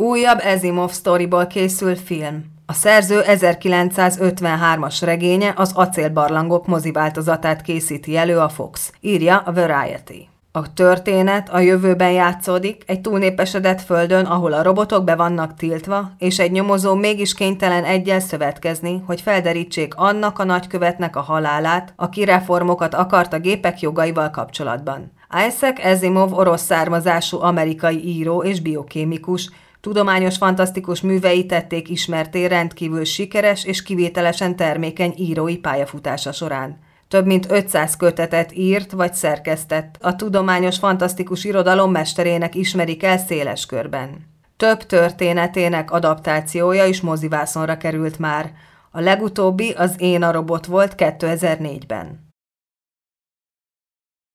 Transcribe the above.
Újabb Asimov sztoriból készül film. A szerző 1953-as regénye az Acélbarlangok moziváltozatát készíti elő a Fox, írja a Variety. A történet a jövőben játszódik, egy túlnépesedett földön, ahol a robotok be vannak tiltva, és egy nyomozó mégis kénytelen egyel szövetkezni, hogy felderítsék annak a nagykövetnek a halálát, aki reformokat akart a gépek jogaival kapcsolatban. Isaac Asimov orosz származású amerikai író és biokémikus, tudományos fantasztikus művei tették ismertté rendkívül sikeres és kivételesen termékeny írói pályafutása során. Több mint 500 kötetet írt vagy szerkesztett, a tudományos fantasztikus irodalom mesterének ismerik el széles körben. Több történetének adaptációja is mozivászonra került már. A legutóbbi az Én a robot volt 2004-ben.